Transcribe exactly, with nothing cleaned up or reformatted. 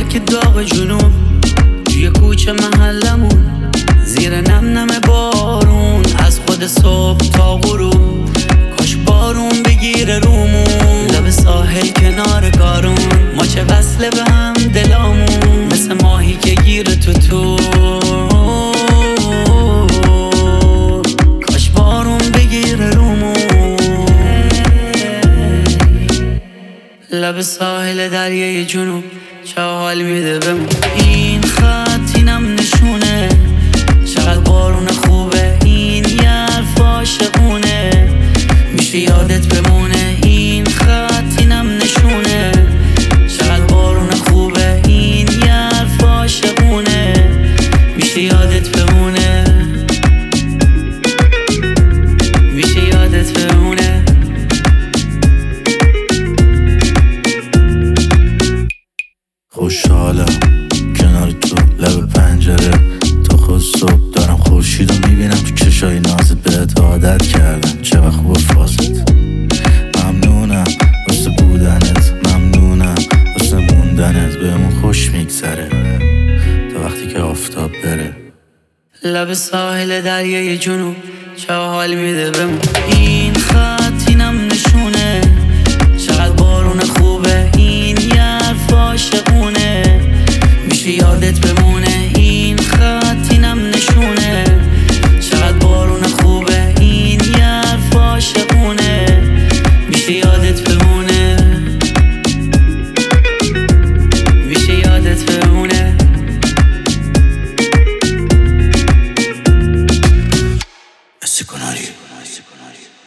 که داغ جنوب توی کوچه محلمون، زیر نم نم بارون از خود صبح تا غروب. کاش بارون بگیره رومون، لب ساحل کنار گارون، ما چه وصله به هم دلامون، مثل ماهی که گیره تو تو. کاش بارون بگیره رومون، لب ساحل دریای جنوب چه حال میده بمون. این خط اینم نشونه چقدر بارون خوبه، این یه حرف عاشقونه میشه یادت بمونه. این خط اینم نشونه چقدر بارون خوبه، این یه حرف عاشقونه میشه یادت بمونه، میشه یادت بمونه. خوشحالم کنار تو لب پنجره، تا خود صبح دارم خورشیدو میبینم تو چشای نازت، بهت عادت کردم چقدر خوب فازت. ممنونم واسه بودنت، ممنونم واسه موندنت، بهمون خوش میگذره تا وقتی که آفتاب بره. لب ساحل دریای جنوب چه حال میده بمون. این خط اینم نشونه چقدر بارون خوبه، این یه حرف عاشقونه میشه یادت بمونه. این خط اینم نشونه چقدر بارون خوبه، این یه حرف عاشقونه میشه یادت بمونه، میشه یادت بمونه. مثل کناری